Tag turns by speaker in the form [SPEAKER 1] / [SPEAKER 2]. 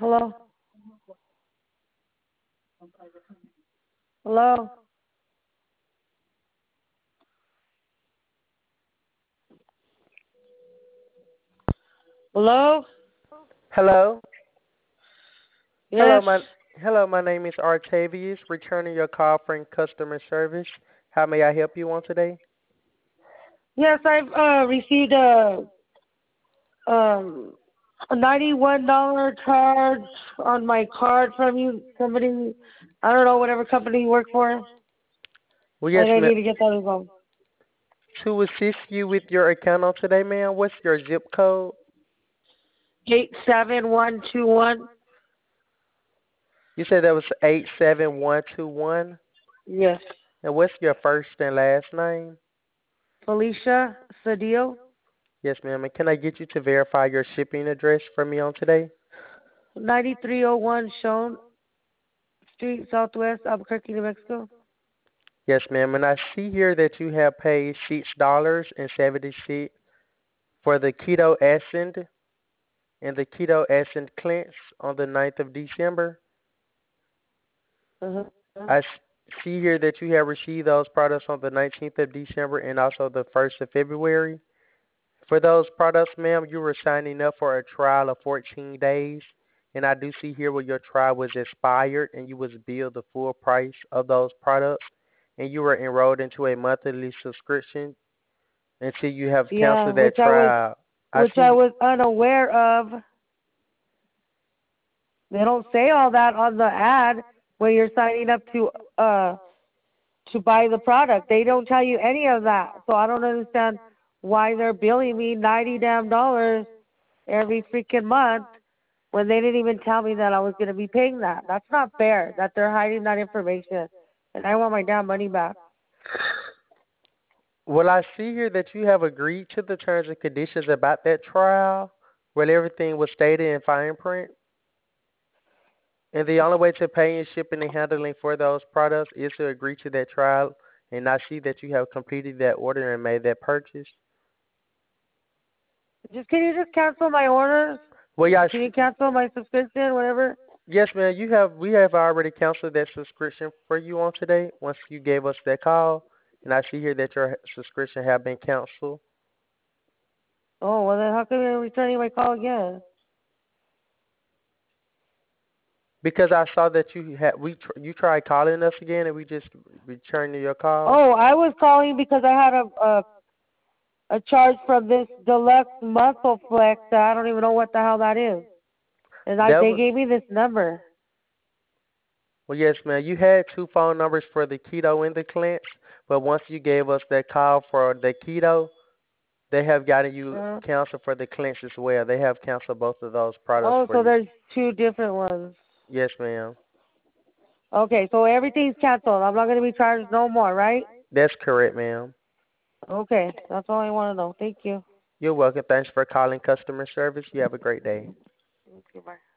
[SPEAKER 1] Hello? Hello? Hello?
[SPEAKER 2] Hello. Hello,
[SPEAKER 1] Yes.
[SPEAKER 2] my name is Artavius, returning your call from customer service. How may I help you on today?
[SPEAKER 1] Yes, I've received um a $91 charge on my card from you. Somebody, I don't know, whatever company you work for, and
[SPEAKER 2] Well, yes,
[SPEAKER 1] I
[SPEAKER 2] ma'am.
[SPEAKER 1] need to get that resolved.
[SPEAKER 2] To assist you with your account on today, ma'am, what's your zip code?
[SPEAKER 1] 87121.
[SPEAKER 2] You said that was 87121.
[SPEAKER 1] Yes.
[SPEAKER 2] And what's your first and last name?
[SPEAKER 1] Felicia Cedillo.
[SPEAKER 2] Yes, ma'am. And can I get you to verify your shipping address for me on today?
[SPEAKER 1] 9301 Shone Street, Southwest, Albuquerque, New Mexico.
[SPEAKER 2] Yes, ma'am. And I see here that you have paid $6.76 for the Keto Ascend and the Keto Ascend Cleanse on the 9th of December.
[SPEAKER 1] Uh-huh.
[SPEAKER 2] I see here that you have received those products on the 19th of December and also the 1st of February. For those products, ma'am, you were signing up for a trial of 14 days. And I do see here where your trial was expired and you was billed the full price of those products. And you were enrolled into a monthly subscription until you have
[SPEAKER 1] Yeah,
[SPEAKER 2] canceled that trial. I
[SPEAKER 1] which I
[SPEAKER 2] see.
[SPEAKER 1] was unaware of. They don't say all that on the ad when you're signing up uh to buy the product. They don't tell you any of that. So I don't understand why they're billing me 90 damn dollars every freaking month when they didn't even tell me that I was going to be paying that. That's not fair that they're hiding that information. And I want my damn money back.
[SPEAKER 2] Well, I see here that you have agreed to the terms and conditions about that trial, where everything was stated in fine print. And the only way to pay in shipping and handling for those products is to agree to that trial. And I see that you have completed that order and made that purchase.
[SPEAKER 1] Can you just cancel my orders?
[SPEAKER 2] Well, yeah,
[SPEAKER 1] Can you cancel my subscription, whatever?
[SPEAKER 2] yes, ma'am. We have already canceled that subscription for you on today. Once you gave us that call, and I see here that your subscription have been canceled.
[SPEAKER 1] Oh, well then how come you're returning my call again?
[SPEAKER 2] Because I saw that you tried calling us again, and we just returned your call.
[SPEAKER 1] Oh, I was calling because I had a charge from this deluxe muscle flex that I don't even know what the hell that is. And
[SPEAKER 2] That
[SPEAKER 1] they
[SPEAKER 2] was
[SPEAKER 1] gave me this number.
[SPEAKER 2] Well, yes, ma'am. You had two phone numbers for the keto and the cleanse, but once you gave us that call for the keto, they have gotten you
[SPEAKER 1] Uh,
[SPEAKER 2] canceled for the cleanse as well. They have canceled both of those products
[SPEAKER 1] oh,
[SPEAKER 2] for
[SPEAKER 1] so
[SPEAKER 2] you.
[SPEAKER 1] there's two different ones.
[SPEAKER 2] Yes, ma'am.
[SPEAKER 1] Okay, so everything's canceled. I'm not going to be charged no more, right?
[SPEAKER 2] That's correct, ma'am.
[SPEAKER 1] Okay, that's all I want to know. Thank you.
[SPEAKER 2] You're welcome. Thanks for calling customer service. You have a great day.
[SPEAKER 1] Okay, bye.